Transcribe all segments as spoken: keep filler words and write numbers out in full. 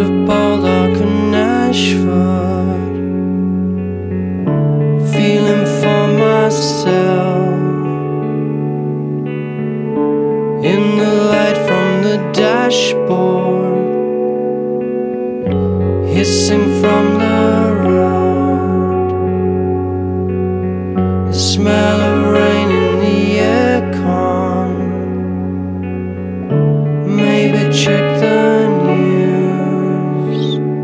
Baldock and Ashford, feeling for myself in the light from the dashboard, hissing from the road, the smell of rain in the aircon. Maybe check the news,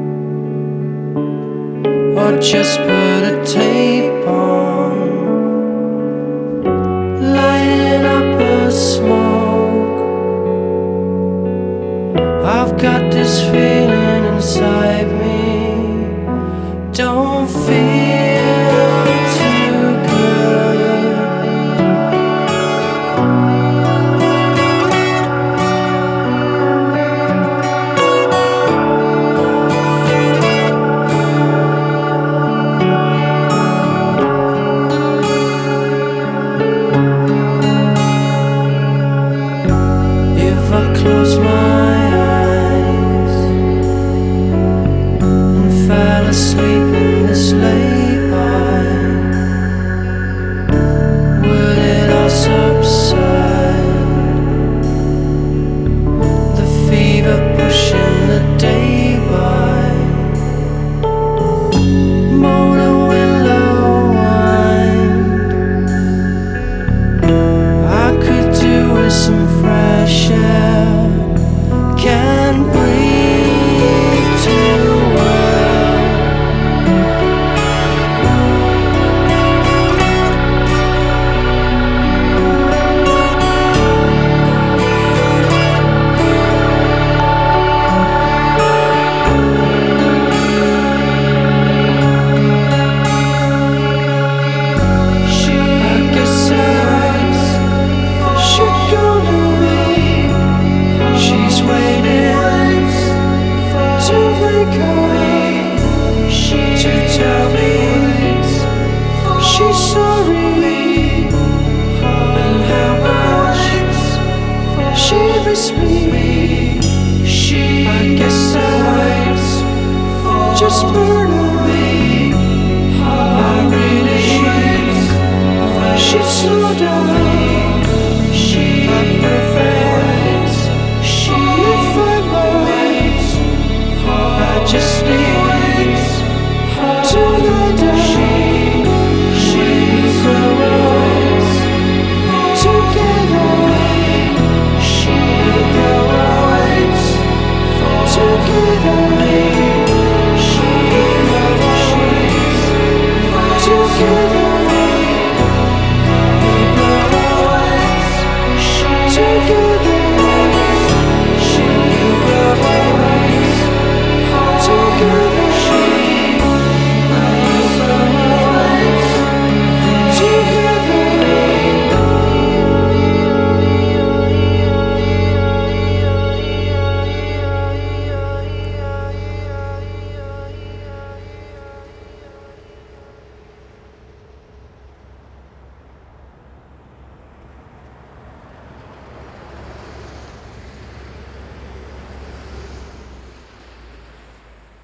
or just put a tape on, lighting up a smoke. I've got this feeling inside me, don't feel too good. If I close my eyes and fell asleep in this lay-by, would it all subside? The fever pushing the day by, motor window wind. I could do with some fresh air, can't breathe too well. She, I guess it's, she gonna leave. She's waiting to wake up, to tell me she's sorry, and how much she missed me. She, I guess it's just murder.